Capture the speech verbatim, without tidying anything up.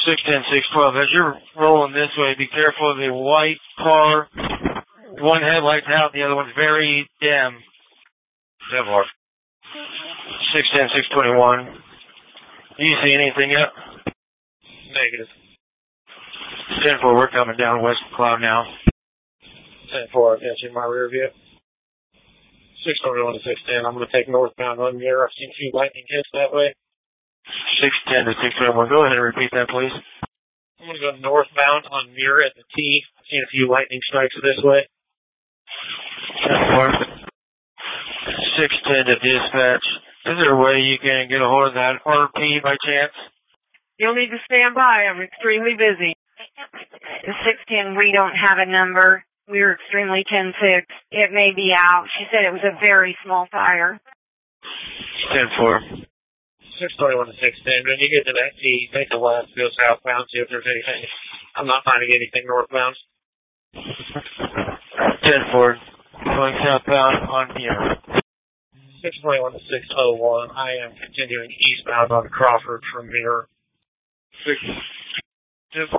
six ten, six twelve. As you're rolling this way, be careful of the white car. One headlight's out, the other one's very dim. ten four. six ten, six twenty-one. Do you see anything yet? Negative. ten four, we're coming down West Cloud now. ten four, that's in my rear view. six twenty-one to six ten, I'm going to take northbound on Mirror. I've seen a few lightning hits that way. six ten to six twenty-one, go ahead and repeat that, please. I'm going to go northbound on Mirror at the T. I've seen a few lightning strikes this way. ten four. six ten to dispatch. Is there a way you can get a hold of that R P by chance? You'll need to stand by. I'm extremely busy. The six ten, we don't have a number. We're extremely ten six. It may be out. She said it was a very small fire. ten four. six twenty-one to six ten. When you get to that T, take the left, go southbound, see if there's anything. I'm not finding anything northbound. ten four. Going southbound on here. six twenty-one to six oh one. I am continuing eastbound on Crawford from here. six.